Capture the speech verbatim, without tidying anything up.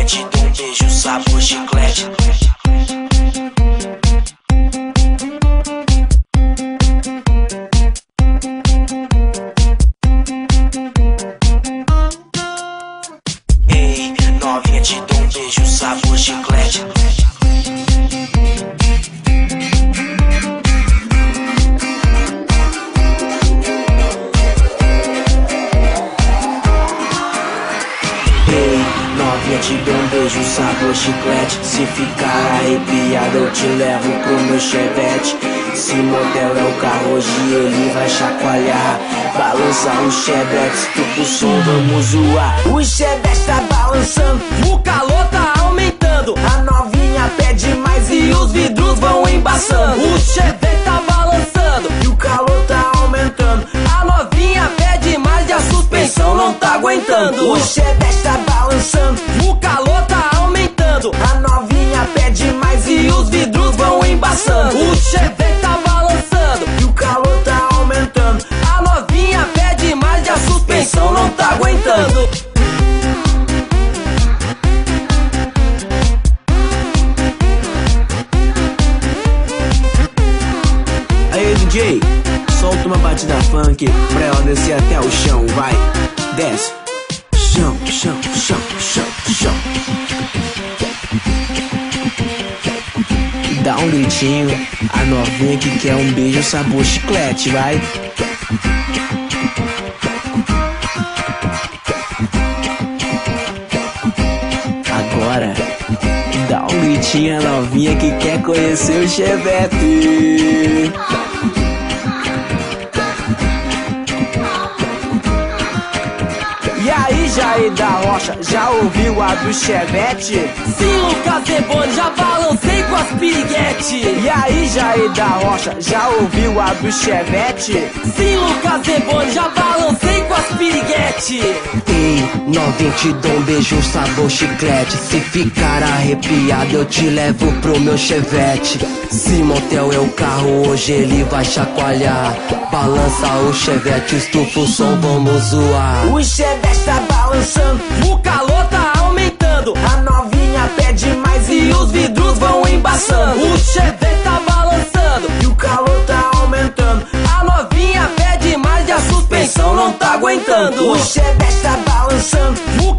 te dou um beijo sabor chiclete. Ei, novinha, te dou um beijo sabor chiclete. Te dou um beijo sabor chiclete. Se ficar arrepiado eu te levo pro meu chevette. Se modelo é o carro, hoje ele vai chacoalhar. Balança o chevette, estufa o som, vamos zoar. O chevette tá balançando, o calor tá aumentando. A novinha pede mais e os vidros vão embaçando. O chevette tá balançando e o calor tá aumentando. A novinha pede mais e a suspensão não tá aguentando. O chevette tá balançando, o calor tá aumentando. A novinha pede mais e os vidros vão embaçando. O chevette tá balançando e o calor tá aumentando. A novinha pede mais e a suspensão não tá aguentando. Aí D J, solta uma batida funk pra ela descer até o chão, vai, desce. Chão, chão, chão, chão, chão. Dá um gritinho, a novinha que quer um beijo sabor chiclete, vai. Agora, dá um gritinho, a novinha que quer conhecer o chevette. E aí, Jair da Rocha, já ouviu a do chevette? Sim, Lucas Eboni, já balancei com as piriguete. E aí, Jair da Rocha, já ouviu a do chevette? Sim, Lucas Eboni, já balancei com as piriguete. Ei, novinha, te dou um beijo sabor chiclete. Se ficar arrepiado eu te levo pro meu chevette. Se motel é o carro, hoje ele vai chacoalhar. Balança o chevette, estufa o som, vamos zoar. O chevette tá balançando, o calor tá aumentando. A novinha pede mais e os vidros vão embaçando. O chevette tá balançando e o calor tá aumentando. A novinha pede mais e a suspensão não tá aguentando. O chevette tá balançando, o